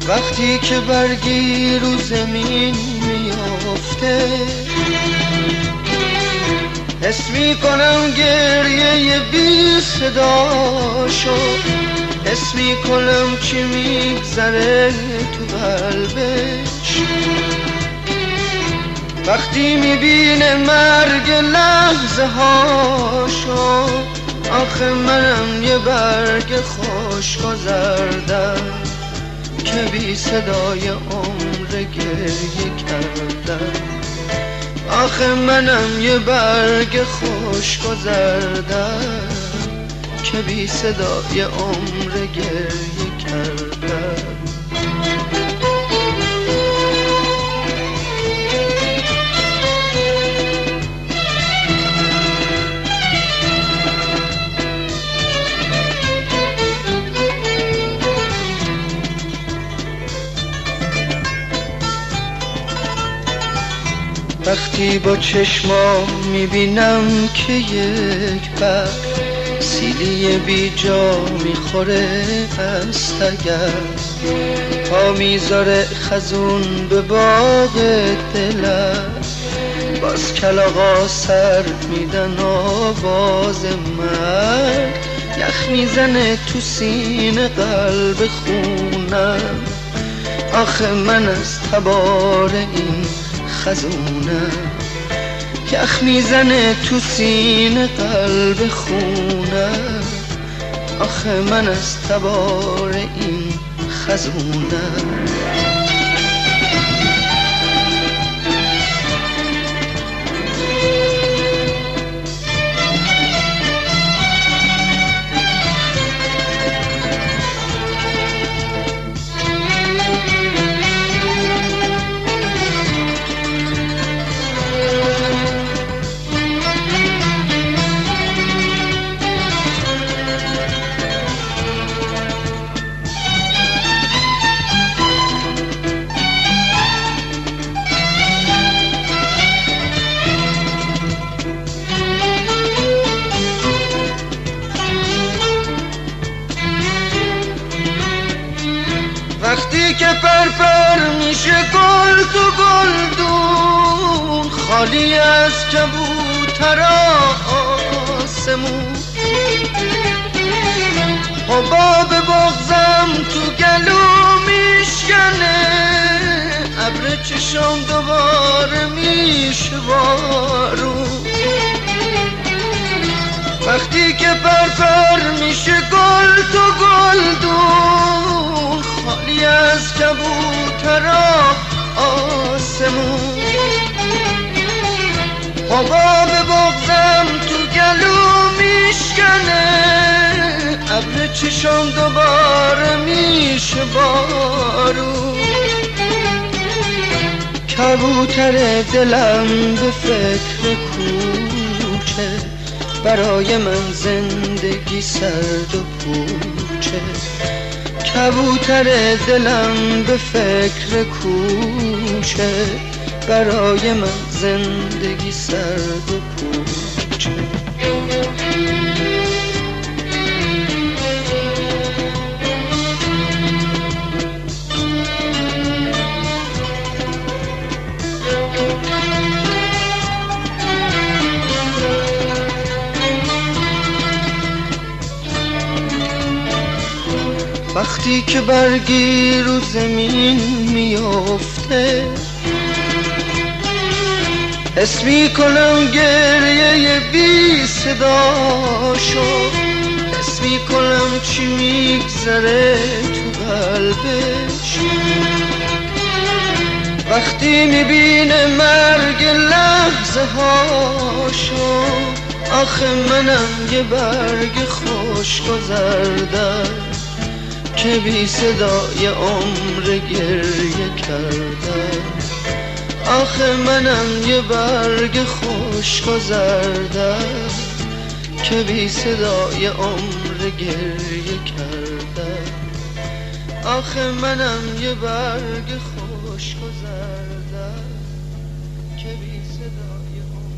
وقتی که برگی رو زمین میافته حس میکنم گریه بی صداشو، حس میکنم چی میگذره تو قلبش وقتی میبینه مرگ لحظه هاشو. آخه منم یه برگ خشک زردم که بی صدای عمر گریه کردم. آخه منم یه برگ خشک زردم که بی صدای عمر گریه کردم. وقتی با چشمام میبینم که یک برگ سیلی بی جا میخوره از تگرگ، پا میذاره خزون به باغ دلم، باز کلاغا سر میدن آواز مرگ، یخ میزنه تو سینه قلب خونم. آخه من از تبار این خزونم، یخ میزنه تو سینه قلب خونم. آخه من از تبار این خزونم. وقتی که پرپر میشه گل تو گلدون، خالی از کبوتر آسمون، حباب بغضم تو گلو میشکنه، ابر چشم دوباره میشه بارون. وقتی که پرپر میشه گل تو گلدون، خالی از کبوتر آسمون، حباب بغضم تو گلو میشکنه، ابر چشم دوباره میشه بارون. کبوتر دلم به فکر کوچه، برای من زندگی سرد و پوچه. کبوتر دلم به فکر کوچه، برای من زندگی سرد و پوچه. وقتی که برگی رو زمین میافته حس میکنم گریه بی صداشو، حس میکنم چی میگذره تو قلبش وقتی میبینه مرگ لحظه هاشو. آخه منم یه برگ خشک زردم که بی صدای عمر گریه کردم. آخه منم یه برگ خشک و زردم که بی صدای عمر گریه کردم. آخه منم یه برگ خشک و زردم که بی صدای عمر